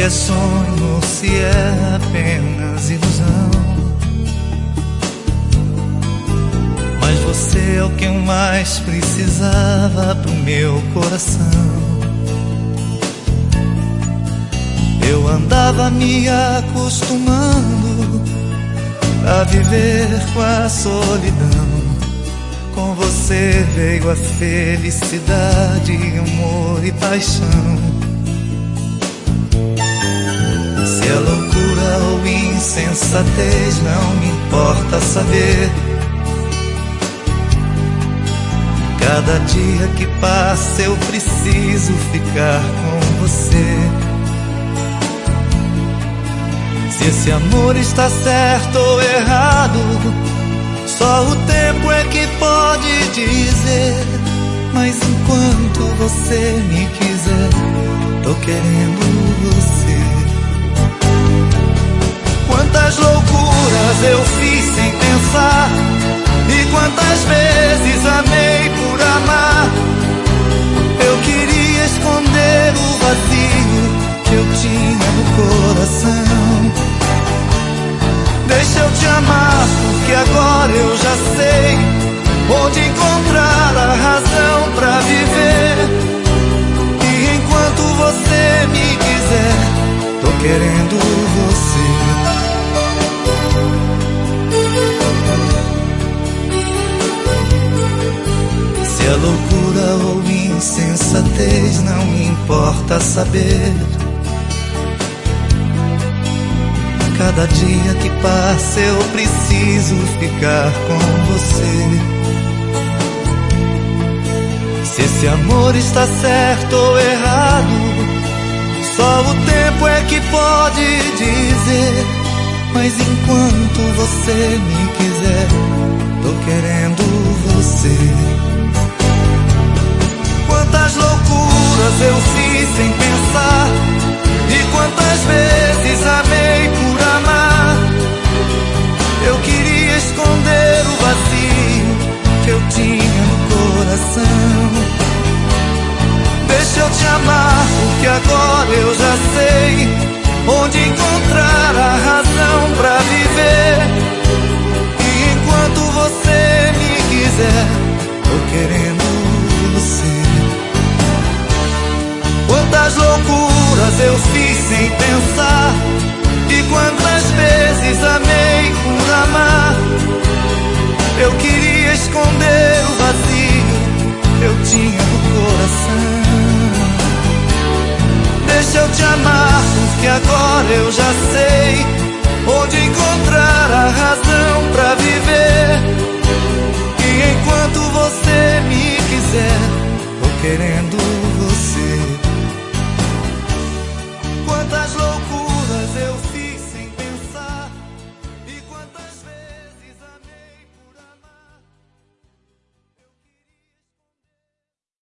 é sonho ou se é apenas ilusão. Mas você é o que eu mais precisava pro meu coração. Eu andava me acostumando a viver com a solidão. Com você veio a felicidade, amor e paixão. Se é loucura ou insensatez, não me importa saber. Cada dia que passa eu preciso ficar com você. Se esse amor está certo ou errado, só o tempo é que pode dizer. Mas enquanto você me quiser, tô querendo você. Quantas loucuras eu fiz sem pensar, e quantas vezes amei por amar. Eu queria esconder o vazio que eu tinha no coração. Deixa eu te amar, porque agora eu já sei onde encontrar a razão pra viver. E enquanto você me quiser, tô querendo você. Se é loucura ou insensatez, não me importa saber. Cada dia que passa eu preciso ficar com você. Se esse amor está certo ou errado, só o tempo é que pode dizer. Mas enquanto você me quiser, tô querendo você. Quantas loucuras eu fiz sem pensar, e quantas vezes amei por amar. Eu queria esconder o vazio que eu tinha no coração. Deixa eu te amar, porque agora eu já sei onde encontrar a razão pra viver. E enquanto você me quiser, tô querendo você. Quantas loucuras eu fiz sem pensar, e quantas vezes amei por amar. Eu queria esconder o vazio que eu tinha no coração. Deixa eu te amar, porque agora eu já sei onde encontrar a razão pra viver. E enquanto você me quiser, tô querendo